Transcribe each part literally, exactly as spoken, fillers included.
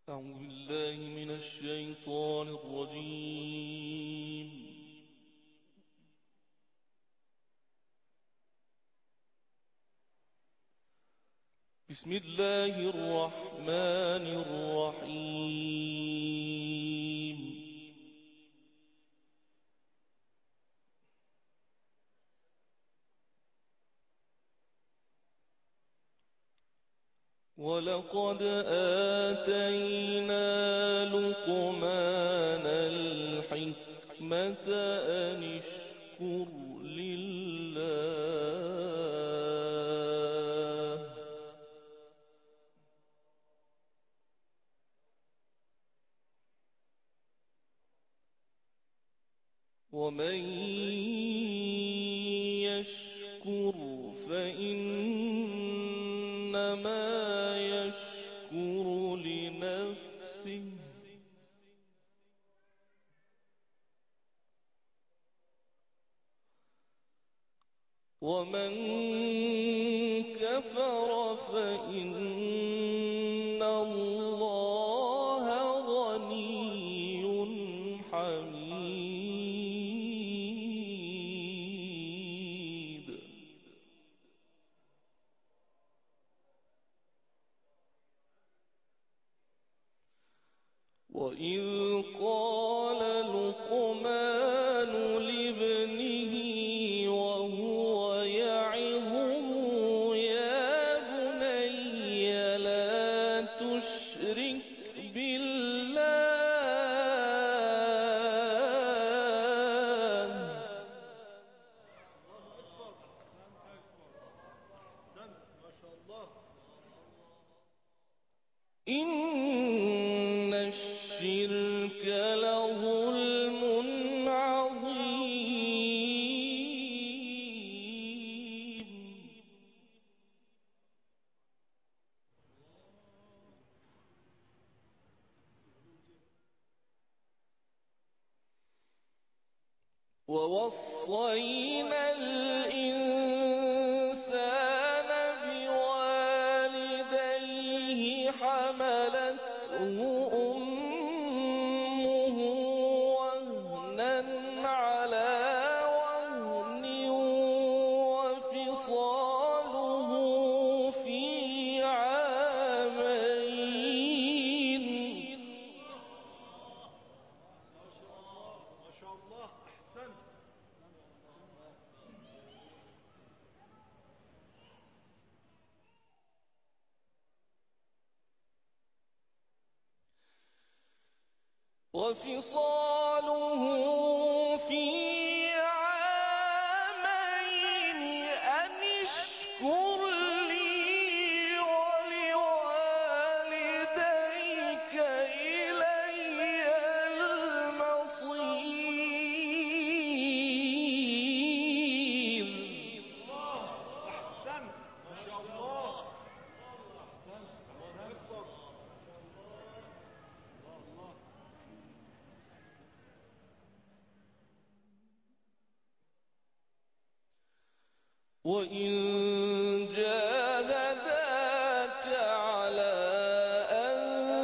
أعوذ بالله من الشيطان الرجيم. بسم الله الرحمن الرحيم. ولقد آتينا لقمان الحكمة أن اشكر لله ومن يشكر فإنما يشكر لنفسه ومن كفر فإن الله غني حميد. وإذ قال لقمان لابنه وهو يعظه يا بني لا تشرك بالله إن الشرك لظلم عظيم. ووصينا الإنسان بوالديه حملته أمه وهنا على وهن وفصاله في عامين ما شاء الله أحسنت. وفصاله في عامين أن اشكر لي ولوالديك إلي المصير. أحسنت ما شاء الله. أحسنت الله أكبر. وإن جاهداك على أن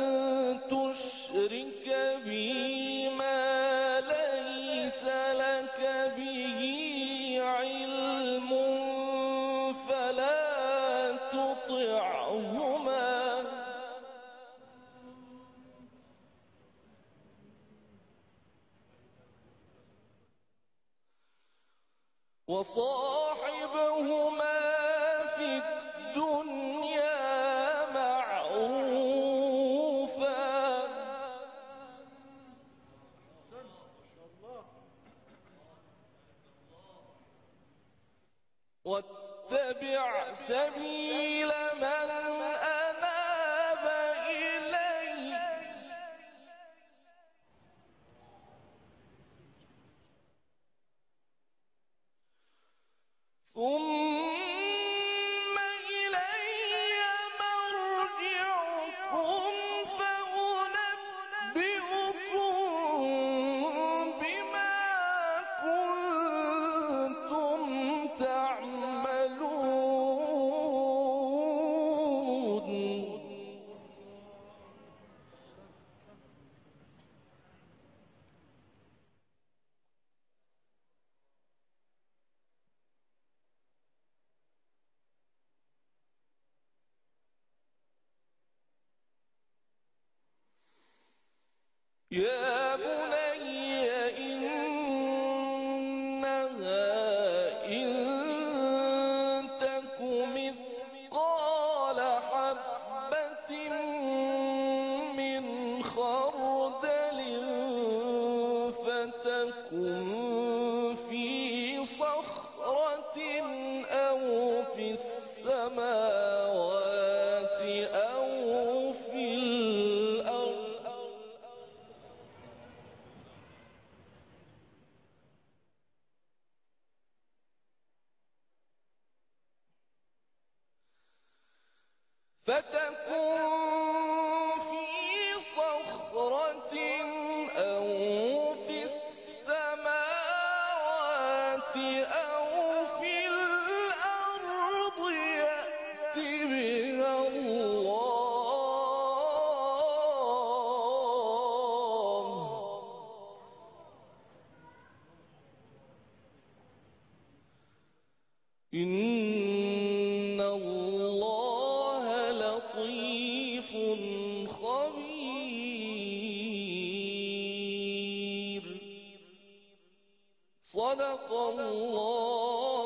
تشرك بي ما ليس لك به علم فلا تطعهما وصاحبهما في الدنيا معروفا واتبع سبيل من أناب إلي ثم إلي مرجعكم فأنبئكم بما كنتم تعملون. يا بني إنها إن تك مثقال حبة من خردل فتكن في صخرة أو في السماوات أو في الأرض فتكن في صخرة أو في السماوات أو في الأرض يأت بها الله إن الله لطيف خبير صدق الله